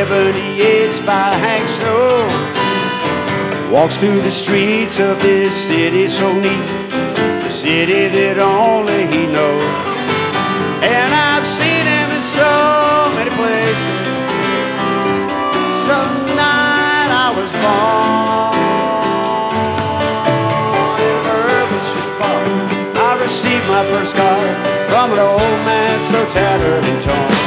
78's by Hank Snow. Walks through the streets of this city so neat, the city that only he knows. And I've seen him in so many places. Some night I was born in Urban Park. I received my first card from an old man so tattered and torn.